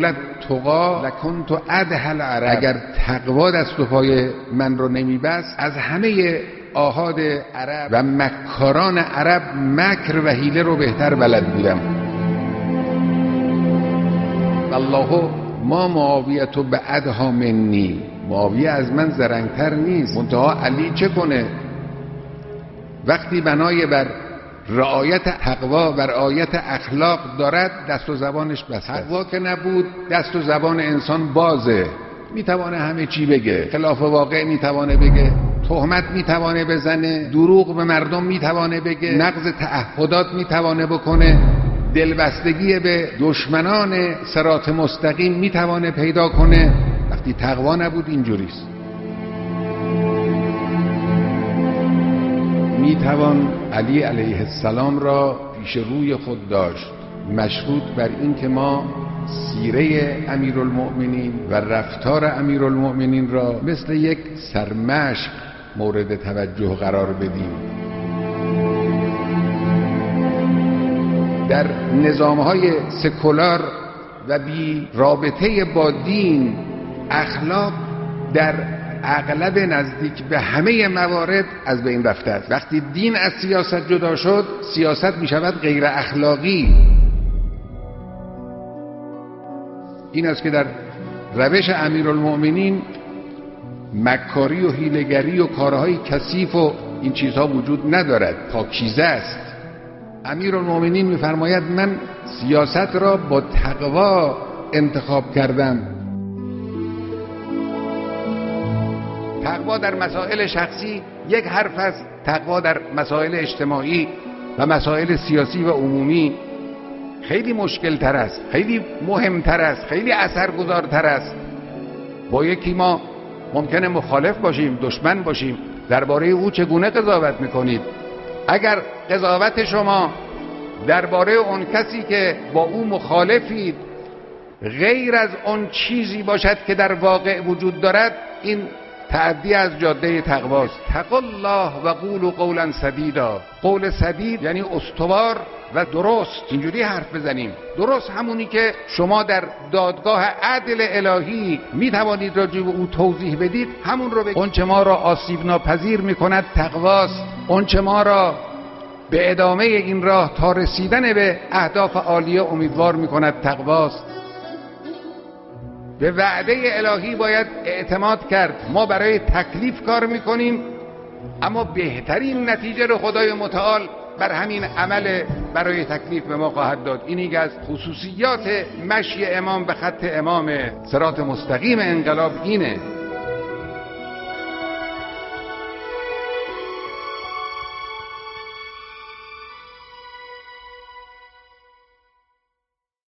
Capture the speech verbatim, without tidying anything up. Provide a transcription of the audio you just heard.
لولا تقا لکنت ادهل عرب، اگر تقوا دست و پای من رو نمیبست از همه آحاد عرب و مکاران عرب مکر و حیله رو بهتر بلد بودم. الله ما معاویه تو به ادها منی، معاویه از من زرنگتر نیست، منتها علی چه کنه؟ وقتی بنای بر رعایت تقوا و رعایت اخلاق دارد دست و زبانش بسته. تقوا که نبود دست و زبان انسان بازه، میتوانه همه چی بگه، خلاف واقع میتوانه بگه، تهمت میتوانه بزنه، دروغ به مردم میتوانه بگه، نقض تعهدات میتوانه بکنه، دلبستگی به دشمنان صراط مستقیم میتوانه پیدا کنه. وقتی تقوا نبود اینجوریست. میتوان علی علیه السلام را پیش روی خود داشت، مشروط بر این که ما سیره امیرالمؤمنین و رفتار امیرالمؤمنین را مثل یک سرمشق مورد توجه قرار بدیم. در نظام‌های سکولار و بی رابطه با دین، اخلاق در اغلب نزدیک به همه موارد از بین رفته است. وقتی دین از سیاست جدا شد، سیاست می شود غیر اخلاقی. این است که در روش امیرالمؤمنین مکاری و حیله‌گری و کارهای کثیف و این چیزها وجود ندارد، پاکیزه است. امیرالمؤمنین می‌فرماید من سیاست را با تقوا انتخاب کردم. تقوا در مسائل شخصی یک حرف است، تقوا در مسائل اجتماعی و مسائل سیاسی و عمومی خیلی مشکل تر است، خیلی مهمتر است، خیلی اثرگذارتر است. با یکی ما ممکنه مخالف باشیم، دشمن باشیم، درباره او چگونه قضاوت میکنید؟ اگر قضاوت شما درباره اون کسی که با او مخالفید غیر از اون چیزی باشد که در واقع وجود دارد، این تعدی از جاده تقواست. تقوا الله و قولوا قولا سدیدا. قول سدید یعنی استوار و درست. اینجوری حرف بزنیم. درست همونی که شما در دادگاه عدل الهی می توانید راجع به او توضیح بدید، همون رو بگید. اون چه ما را آسیب ناپذیر می کند تقواست. اون چه ما را به ادامه این راه تا رسیدن به اهداف عالیه امیدوار می کند تقواست. به وعده الهی باید اعتماد کرد. ما برای تکلیف کار میکنیم، اما بهترین نتیجه رو خدای متعال بر همین عمل برای تکلیف به ما خواهد داد. اینی که از خصوصیات مشی امام به خط امام صراط مستقیم انقلاب اینه.